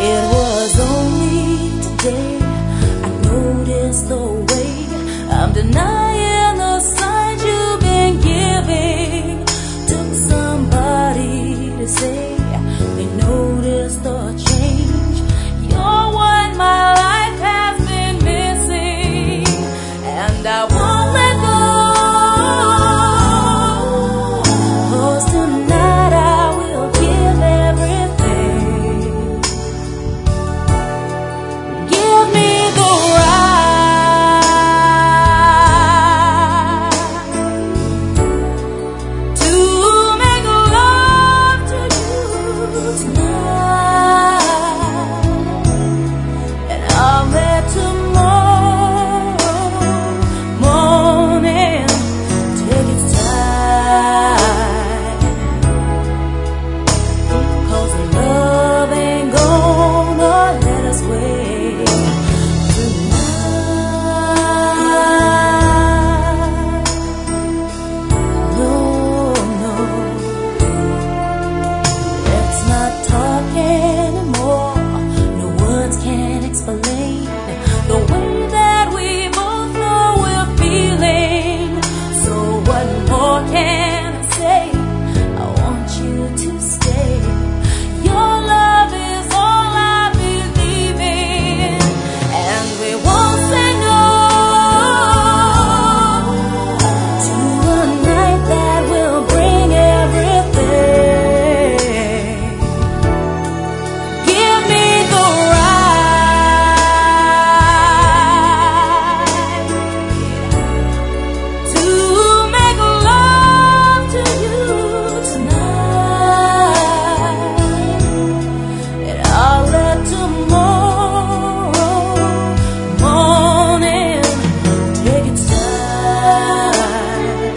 It was only today I noticed the way I'm denying the signs you've been giving. Took somebody to say they noticed the change. You're what my life has been missing, and I won't let go. 'Cause tonight I will give everything. Give me the right to make love to you tonight, and I'll let tomorrow morning take its time. 'Cause love ain't gonna let us wait tonight. No, no, let's not talk anymore. No words can explain the way that we both know we're feeling. So what more can I say? I want you to stay. Your love is all I believe in, and we won't say no to a night that will bring everything. Give me the right to make love to you tonight, and I'll let tomorrow morning take its time.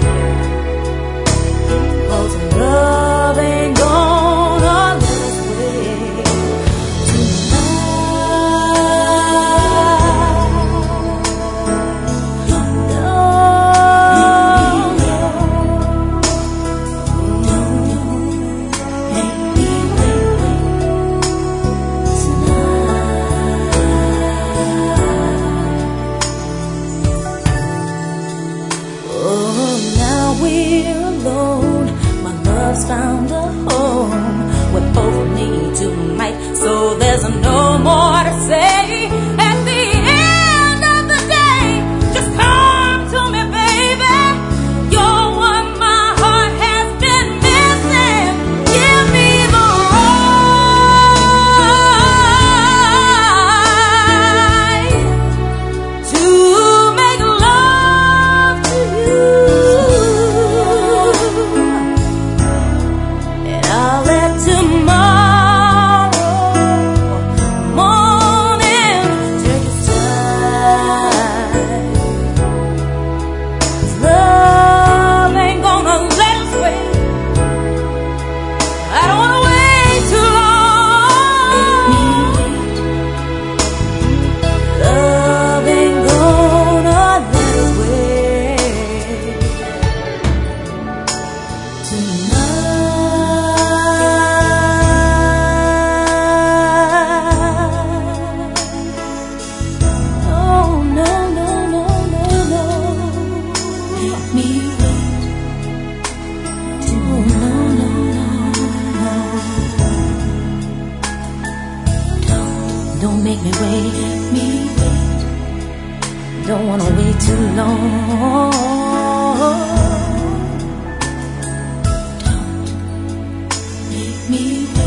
'Cause love ain't gonna let us wait Oh, now we're alone. My love's found a home. We both need tonight, so there's no more to say. At the end of the day, just come to me, baby. You're what my heart has been missing. Give me the right to make love to you, and I'll let tomorrow morning take its time. 'Cause love ain't gonna let us wait. I don't wanna wait too long. Love ain't gonna let us wait tonight. Oh, no, no, no, no, no. Make me wait. Oh, no, no, no, no. Don't make me wait. Me wait. Don't wanna wait too long. Don't make me wait.